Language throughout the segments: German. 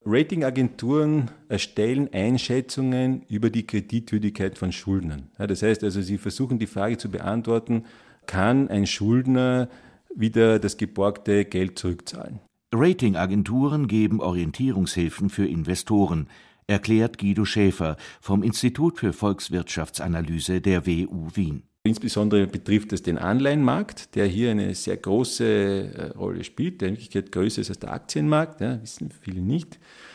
Ratingagenturen erstellen Einschätzungen über die Kreditwürdigkeit von Schuldnern. Ja, das heißt also, sie versuchen die Frage zu beantworten, kann ein Schuldner wieder das geborgte Geld zurückzahlen? Ratingagenturen geben Orientierungshilfen für Investoren, erklärt Guido Schäfer vom Institut für Volkswirtschaftsanalyse der WU Wien. Insbesondere betrifft es den Anleihenmarkt, der hier eine sehr große Rolle spielt, der in Wirklichkeit größer ist als der Aktienmarkt, ja, wissen viele nicht.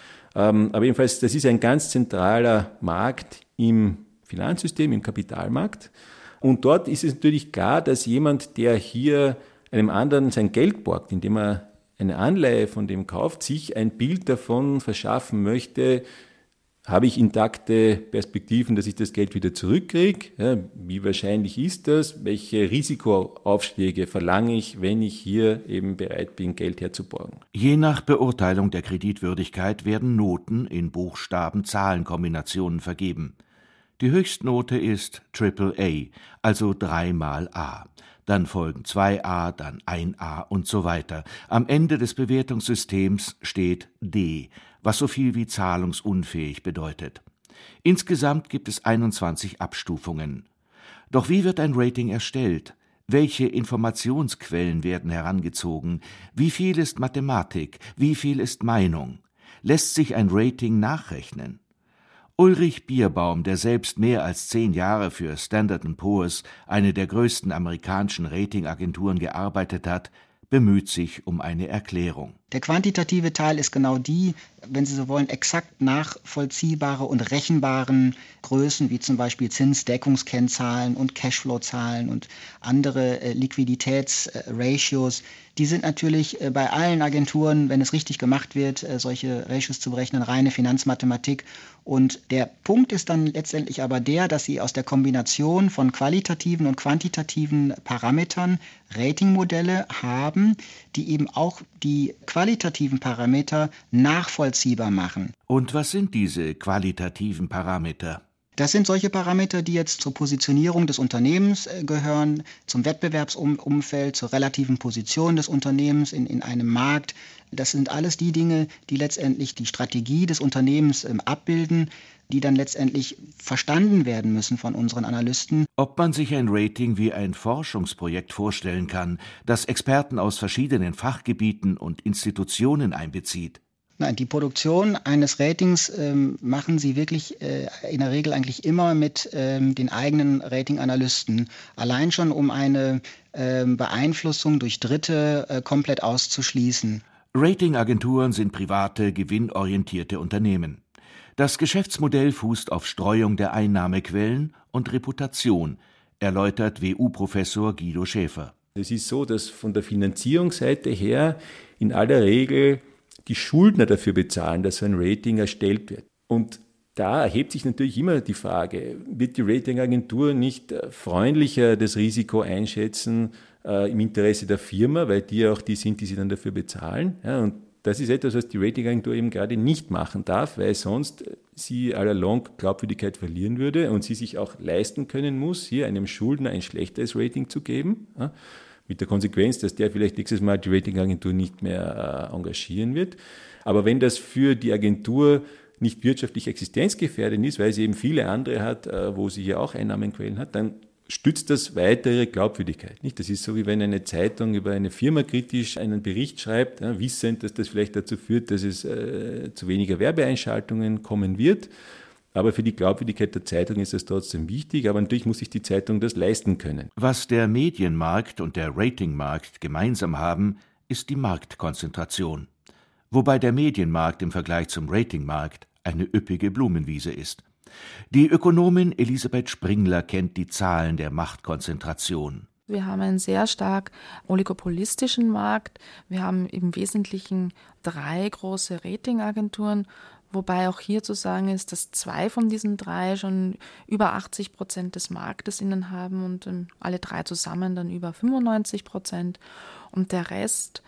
Aber jedenfalls, das ist ein ganz zentraler Markt im Finanzsystem, im Kapitalmarkt. Und dort ist es natürlich klar, dass jemand, der hier einem anderen sein Geld borgt, indem er eine Anleihe von dem kauft, sich ein Bild davon verschaffen möchte, habe ich intakte Perspektiven, dass ich das Geld wieder zurückkriege? Ja, wie wahrscheinlich ist das? Welche Risikoaufschläge verlange ich, wenn ich hier eben bereit bin, Geld herzuborgen? Je nach Beurteilung der Kreditwürdigkeit werden Noten in Buchstaben-Zahlen-Kombinationen vergeben. Die Höchstnote ist AAA, also 3 mal A. Dann folgen 2A, dann 1A und so weiter. Am Ende des Bewertungssystems steht D, was so viel wie zahlungsunfähig bedeutet. Insgesamt gibt es 21 Abstufungen. Doch wie wird ein Rating erstellt? Welche Informationsquellen werden herangezogen? Wie viel ist Mathematik? Wie viel ist Meinung? Lässt sich ein Rating nachrechnen? Ulrich Bierbaum, der selbst mehr als 10 Jahre für Standard & Poor's, eine der größten amerikanischen Ratingagenturen, gearbeitet hat, bemüht sich um eine Erklärung. Der quantitative Teil ist genau die, wenn Sie so wollen, exakt nachvollziehbare und rechenbaren Größen, wie zum Beispiel Zinsdeckungskennzahlen und Cashflow-Zahlen und andere Liquiditätsratios. Die sind natürlich bei allen Agenturen, wenn es richtig gemacht wird, solche Ratios zu berechnen, reine Finanzmathematik. Und der Punkt ist dann letztendlich aber der, dass Sie aus der Kombination von qualitativen und quantitativen Parametern Ratingmodelle haben, die eben auch die qualitativen Parameter nachvollziehbar machen. Und was sind diese qualitativen Parameter? Das sind solche Parameter, die jetzt zur Positionierung des Unternehmens gehören, zum Wettbewerbsumfeld, zur relativen Position des Unternehmens in einem Markt. Das sind alles die Dinge, die letztendlich die Strategie des Unternehmens abbilden, die dann letztendlich verstanden werden müssen von unseren Analysten. Ob man sich ein Rating wie ein Forschungsprojekt vorstellen kann, das Experten aus verschiedenen Fachgebieten und Institutionen einbezieht? Nein, die Produktion eines Ratings machen Sie wirklich in der Regel eigentlich immer mit den eigenen Ratinganalysten. Allein schon, um eine Beeinflussung durch Dritte komplett auszuschließen. Ratingagenturen sind private, gewinnorientierte Unternehmen. Das Geschäftsmodell fußt auf Streuung der Einnahmequellen und Reputation, erläutert WU-Professor Guido Schäfer. Es ist so, dass von der Finanzierungsseite her in aller Regel die Schuldner dafür bezahlen, dass so ein Rating erstellt wird. Und da erhebt sich natürlich immer die Frage, wird die Ratingagentur nicht freundlicher das Risiko einschätzen im Interesse der Firma, weil die ja auch die sind, die sie dann dafür bezahlen. Ja, und das ist etwas, was die Ratingagentur eben gerade nicht machen darf, weil sonst sie all along Glaubwürdigkeit verlieren würde und sie sich auch leisten können muss, hier einem Schuldner ein schlechteres Rating zu geben. Ja, mit der Konsequenz, dass der vielleicht nächstes Mal die Ratingagentur nicht mehr engagieren wird. Aber wenn das für die Agentur nicht wirtschaftlich existenzgefährdend ist, weil sie eben viele andere hat, wo sie hier auch Einnahmenquellen hat, dann stützt das weiter ihre Glaubwürdigkeit. Nicht? Das ist so, wie wenn eine Zeitung über eine Firma kritisch einen Bericht schreibt, wissend, dass das vielleicht dazu führt, dass es zu weniger Werbeeinschaltungen kommen wird. Aber für die Glaubwürdigkeit der Zeitung ist das trotzdem wichtig, aber natürlich muss sich die Zeitung das leisten können. Was der Medienmarkt und der Ratingmarkt gemeinsam haben, ist die Marktkonzentration. Wobei der Medienmarkt im Vergleich zum Ratingmarkt eine üppige Blumenwiese ist. Die Ökonomin Elisabeth Springler kennt die Zahlen der Machtkonzentration. Wir haben einen sehr stark oligopolistischen Markt. Wir haben im Wesentlichen 3 große Ratingagenturen, wobei auch hier zu sagen ist, dass 2 von diesen 3 schon über 80% des Marktes innehaben und alle 3 zusammen dann über 95%. Und der Rest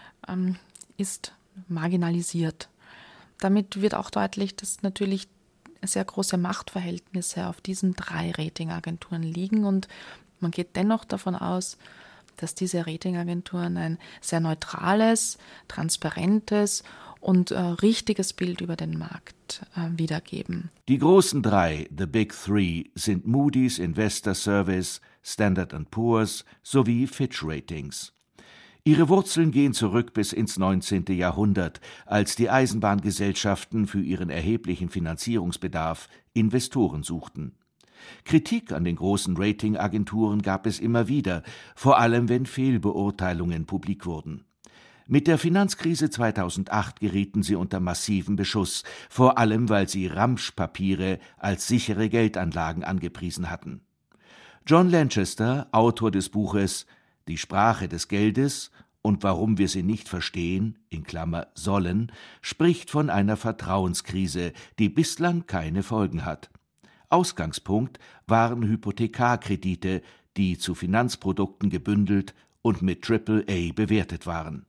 ist marginalisiert. Damit wird auch deutlich, dass natürlich sehr große Machtverhältnisse auf diesen 3 Ratingagenturen liegen und man geht dennoch davon aus, dass diese Ratingagenturen ein sehr neutrales, transparentes und richtiges Bild über den Markt wiedergeben. Die großen drei, the Big Three, sind Moody's Investor Service, Standard & Poor's sowie Fitch Ratings. Ihre Wurzeln gehen zurück bis ins 19. Jahrhundert, als die Eisenbahngesellschaften für ihren erheblichen Finanzierungsbedarf Investoren suchten. Kritik an den großen Ratingagenturen gab es immer wieder, vor allem wenn Fehlbeurteilungen publik wurden. Mit der Finanzkrise 2008 gerieten sie unter massiven Beschuss, vor allem weil sie Ramschpapiere als sichere Geldanlagen angepriesen hatten. John Lanchester, Autor des Buches »Die Sprache des Geldes« und warum wir sie nicht verstehen, in Klammer sollen, spricht von einer Vertrauenskrise, die bislang keine Folgen hat. Ausgangspunkt waren Hypothekarkredite, die zu Finanzprodukten gebündelt und mit AAA bewertet waren.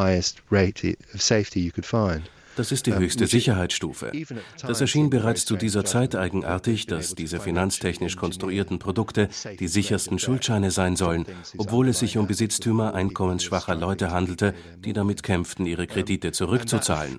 Das ist die höchste Sicherheitsstufe. Das erschien bereits zu dieser Zeit eigenartig, dass diese finanztechnisch konstruierten Produkte die sichersten Schuldscheine sein sollen, obwohl es sich um Besitztümer einkommensschwacher Leute handelte, die damit kämpften, ihre Kredite zurückzuzahlen.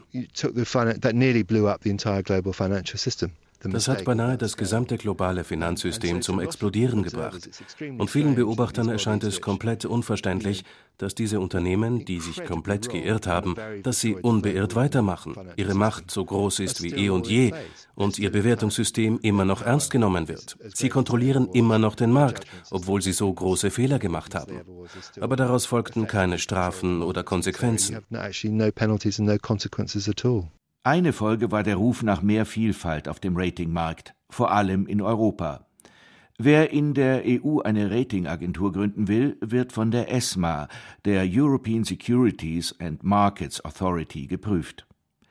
Das hat beinahe das gesamte globale Finanzsystem zum Explodieren gebracht. Und vielen Beobachtern erscheint es komplett unverständlich, dass diese Unternehmen, die sich komplett geirrt haben, dass sie unbeirrt weitermachen, ihre Macht so groß ist wie eh und je und ihr Bewertungssystem immer noch ernst genommen wird. Sie kontrollieren immer noch den Markt, obwohl sie so große Fehler gemacht haben. Aber daraus folgten keine Strafen oder Konsequenzen. Eine Folge war der Ruf nach mehr Vielfalt auf dem Ratingmarkt, vor allem in Europa. Wer in der EU eine Ratingagentur gründen will, wird von der ESMA, der European Securities and Markets Authority, geprüft.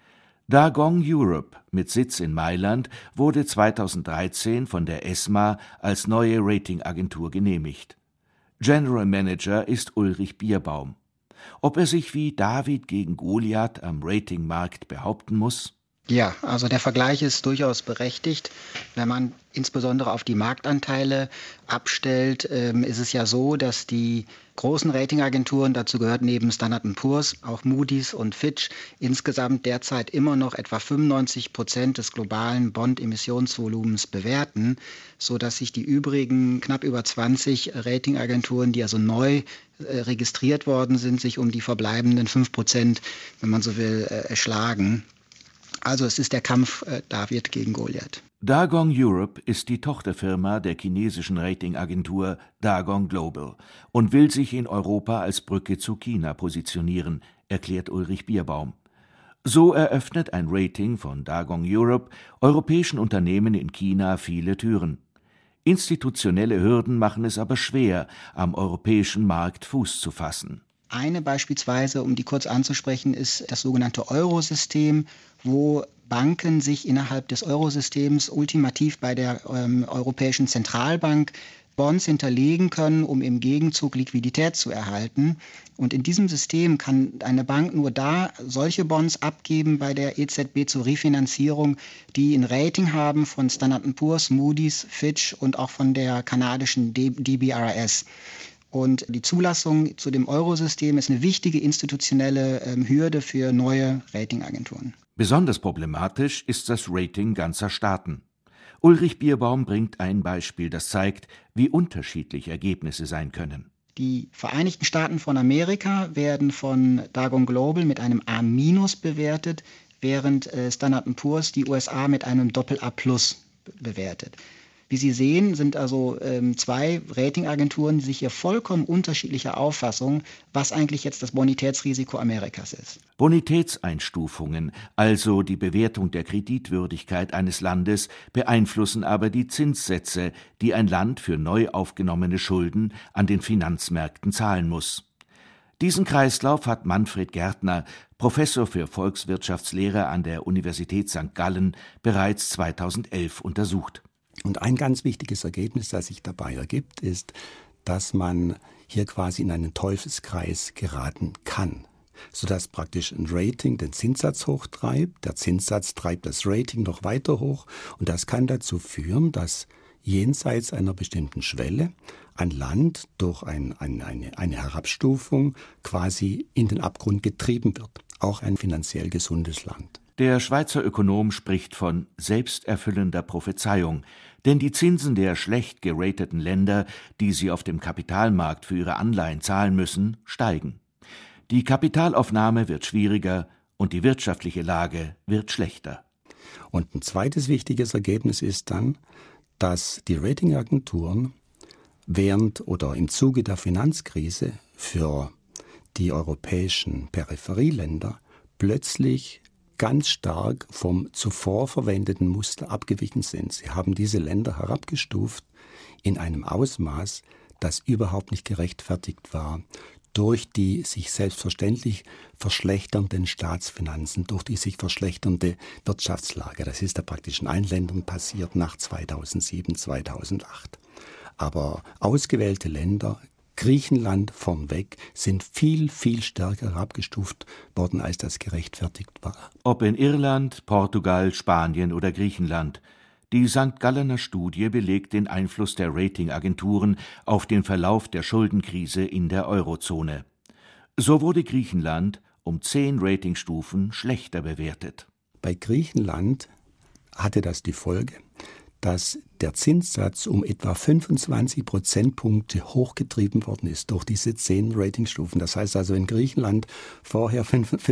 Dagong Europe mit Sitz in Mailand wurde 2013 von der ESMA als neue Ratingagentur genehmigt. General Manager ist Ulrich Bierbaum. Ob er sich wie David gegen Goliath am Ratingmarkt behaupten muss? Ja, also der Vergleich ist durchaus berechtigt. Wenn man insbesondere auf die Marktanteile abstellt, ist es ja so, dass die großen Ratingagenturen, dazu gehört neben Standard & Poor's auch Moody's und Fitch, insgesamt derzeit immer noch etwa 95% des globalen Bond-Emissionsvolumens bewerten, sodass sich die übrigen knapp über 20 Ratingagenturen, die also neu registriert worden sind, sich um die verbleibenden 5%, wenn man so will, erschlagen. Also es ist der Kampf David gegen Goliath. Dagong Europe ist die Tochterfirma der chinesischen Ratingagentur Dagong Global und will sich in Europa als Brücke zu China positionieren, erklärt Ulrich Bierbaum. So eröffnet ein Rating von Dagong Europe europäischen Unternehmen in China viele Türen. Institutionelle Hürden machen es aber schwer, am europäischen Markt Fuß zu fassen. Eine beispielsweise, um die kurz anzusprechen, ist das sogenannte Eurosystem, wo Banken sich innerhalb des Eurosystems ultimativ bei der Europäischen Zentralbank Bonds hinterlegen können, um im Gegenzug Liquidität zu erhalten. Und in diesem System kann eine Bank nur da solche Bonds abgeben bei der EZB zur Refinanzierung, die ein Rating haben von Standard & Poor's, Moody's, Fitch und auch von der kanadischen DBRS. Und die Zulassung zu dem Eurosystem ist eine wichtige institutionelle Hürde für neue Ratingagenturen. Besonders problematisch ist das Rating ganzer Staaten. Ulrich Bierbaum bringt ein Beispiel, das zeigt, wie unterschiedlich Ergebnisse sein können. Die Vereinigten Staaten von Amerika werden von Dagong Global mit einem A- bewertet, während Standard & Poor's die USA mit einem Doppel-A+ bewertet. Wie Sie sehen, sind also zwei Ratingagenturen, die sich hier vollkommen unterschiedlicher Auffassung, was eigentlich jetzt das Bonitätsrisiko Amerikas ist. Bonitätseinstufungen, also die Bewertung der Kreditwürdigkeit eines Landes, beeinflussen aber die Zinssätze, die ein Land für neu aufgenommene Schulden an den Finanzmärkten zahlen muss. Diesen Kreislauf hat Manfred Gärtner, Professor für Volkswirtschaftslehre an der Universität St. Gallen, bereits 2011 untersucht. Und ein ganz wichtiges Ergebnis, das sich dabei ergibt, ist, dass man hier quasi in einen Teufelskreis geraten kann, sodass praktisch ein Rating den Zinssatz hochtreibt, der Zinssatz treibt das Rating noch weiter hoch und das kann dazu führen, dass jenseits einer bestimmten Schwelle ein Land durch eine Herabstufung quasi in den Abgrund getrieben wird. Auch ein finanziell gesundes Land. Der Schweizer Ökonom spricht von selbsterfüllender Prophezeiung, denn die Zinsen der schlecht gerateten Länder, die sie auf dem Kapitalmarkt für ihre Anleihen zahlen müssen, steigen. Die Kapitalaufnahme wird schwieriger und die wirtschaftliche Lage wird schlechter. Und ein zweites wichtiges Ergebnis ist dann, dass die Ratingagenturen während oder im Zuge der Finanzkrise für die europäischen Peripherieländer plötzlich ganz stark vom zuvor verwendeten Muster abgewichen sind. Sie haben diese Länder herabgestuft in einem Ausmaß, das überhaupt nicht gerechtfertigt war durch die sich selbstverständlich verschlechternden Staatsfinanzen, durch die sich verschlechternde Wirtschaftslage. Das ist ja praktisch in allen Ländern passiert nach 2007, 2008. Aber ausgewählte Länder, Griechenland vornweg, sind viel, viel stärker herabgestuft worden, als das gerechtfertigt war. Ob in Irland, Portugal, Spanien oder Griechenland, die St. Gallener Studie belegt den Einfluss der Ratingagenturen auf den Verlauf der Schuldenkrise in der Eurozone. So wurde Griechenland um 10 Ratingstufen schlechter bewertet. Bei Griechenland hatte das die Folge, dass der Zinssatz um etwa 25 Prozentpunkte hochgetrieben worden ist durch diese 10 Ratingstufen. Das heißt also, wenn Griechenland vorher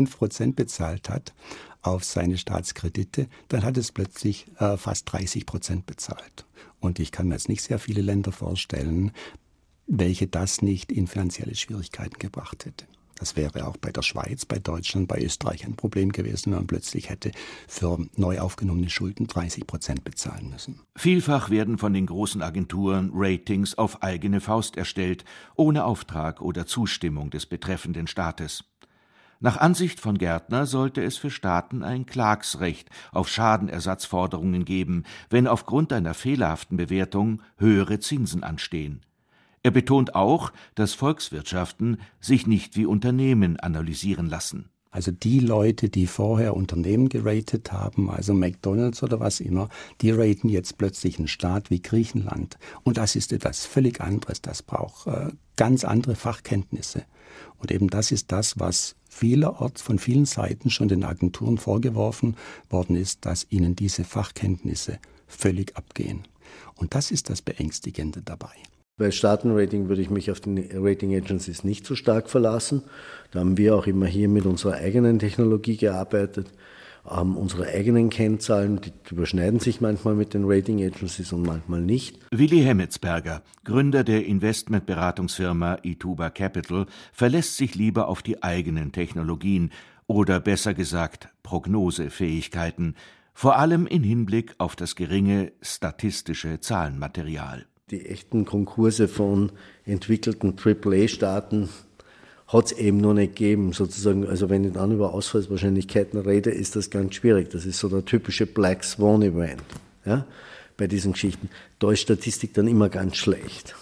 5% bezahlt hat auf seine Staatskredite, dann hat es plötzlich fast 30% bezahlt. Und ich kann mir jetzt nicht sehr viele Länder vorstellen, welche das nicht in finanzielle Schwierigkeiten gebracht hätte. Das wäre auch bei der Schweiz, bei Deutschland, bei Österreich ein Problem gewesen, wenn man plötzlich hätte für neu aufgenommene Schulden 30% bezahlen müssen. Vielfach werden von den großen Agenturen Ratings auf eigene Faust erstellt, ohne Auftrag oder Zustimmung des betreffenden Staates. Nach Ansicht von Gärtner sollte es für Staaten ein Klagsrecht auf Schadenersatzforderungen geben, wenn aufgrund einer fehlerhaften Bewertung höhere Zinsen anstehen. Er betont auch, dass Volkswirtschaften sich nicht wie Unternehmen analysieren lassen. Also die Leute, die vorher Unternehmen geratet haben, also McDonald's oder was immer, die raten jetzt plötzlich einen Staat wie Griechenland. Und das ist etwas völlig anderes. Das braucht ganz andere Fachkenntnisse. Und eben das ist das, was vielerorts von vielen Seiten schon den Agenturen vorgeworfen worden ist, dass ihnen diese Fachkenntnisse völlig abgehen. Und das ist das Beängstigende dabei. Bei Staatenrating würde ich mich auf die Rating Agencies nicht so stark verlassen. Da haben wir auch immer hier mit unserer eigenen Technologie gearbeitet, haben unsere eigenen Kennzahlen, die überschneiden sich manchmal mit den Rating Agencies und manchmal nicht. Willi Hemmetsberger, Gründer der Investmentberatungsfirma Ituba Capital, verlässt sich lieber auf die eigenen Technologien oder besser gesagt Prognosefähigkeiten, vor allem in Hinblick auf das geringe statistische Zahlenmaterial. Die echten Konkurse von entwickelten AAA-Staaten hat es eben noch nicht gegeben, sozusagen. Also wenn ich dann über Ausfallswahrscheinlichkeiten rede, ist das ganz schwierig. Das ist so der typische Black Swan Event, ja, bei diesen Geschichten. Da ist Statistik dann immer ganz schlecht.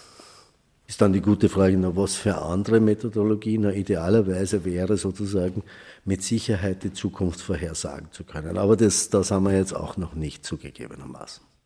Ist dann die gute Frage, na, was für andere Methodologien? Na, idealerweise wäre sozusagen mit Sicherheit die Zukunft vorhersagen zu können. Aber da sind wir jetzt auch noch nicht zugegebenermaßen.